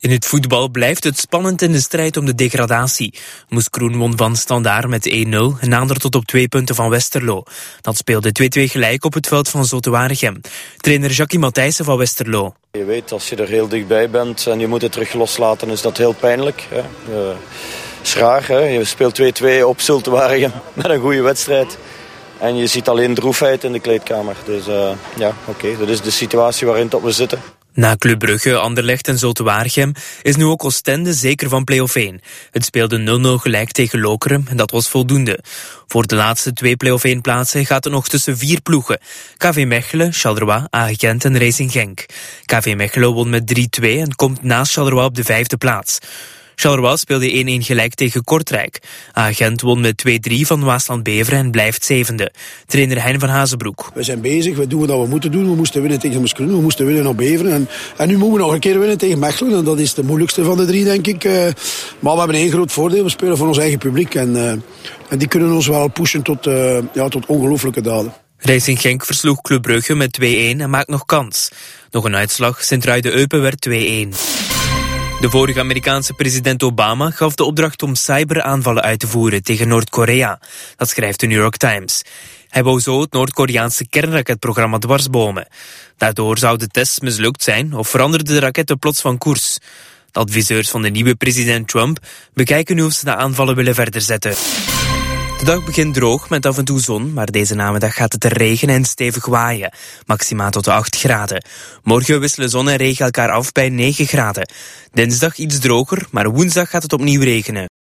In het voetbal blijft het spannend in de strijd om de degradatie. Moeskroen won van Standaard met 1-0 en nadert tot op 2 punten van Westerlo. Dat speelde 2-2 gelijk op het veld van Zulte Waregem. Trainer Jackie Matthijssen van Westerlo. Je weet, als je er heel dichtbij bent en je moet het terug loslaten, is dat heel pijnlijk. Hè? Is raar, hè? Je speelt 2-2 op Zulte Waregem met een goede wedstrijd. En je ziet alleen droefheid in de kleedkamer. Dus oké, dat is de situatie waarin we zitten. Na Club Brugge, Anderlecht en Zulte Waregem is nu ook Oostende zeker van play-off 1. Het speelde 0-0 gelijk tegen Lokeren en dat was voldoende. Voor de laatste 2 play-off 1 plaatsen gaat het nog tussen 4 ploegen. KV Mechelen, Charleroi, Agent en Racing Genk. KV Mechelen won met 3-2 en komt naast Charleroi op de 5e plaats. Charleroi speelde 1-1 gelijk tegen Kortrijk. Agent won met 2-3 van Waasland-Beveren en blijft 7e. Trainer Hein van Hazenbroek. We zijn bezig, we doen wat we moeten doen. We moesten winnen tegen Moeskroen, we moesten winnen op Beveren. En nu moeten we nog een keer winnen tegen Mechelen. En dat is de moeilijkste van de 3, denk ik. Maar we hebben één groot voordeel. We spelen voor ons eigen publiek. En die kunnen ons wel pushen tot ongelooflijke daden. Racing Genk versloeg Club Brugge met 2-1 en maakt nog kans. Nog een uitslag, Sint-Truiden-Eupen werd 2-1. De vorige Amerikaanse president Obama gaf de opdracht om cyberaanvallen uit te voeren tegen Noord-Korea. Dat schrijft de New York Times. Hij wou zo het Noord-Koreaanse kernraketprogramma dwarsbomen. Daardoor zouden de tests mislukt zijn of veranderden de raketten plots van koers. De adviseurs van de nieuwe president Trump bekijken nu of ze de aanvallen willen verder zetten. De dag begint droog met af en toe zon, maar deze namiddag gaat het regenen en stevig waaien. Maxima tot de 8 graden. Morgen wisselen zon en regen elkaar af bij 9 graden. Dinsdag iets droger, maar woensdag gaat het opnieuw regenen.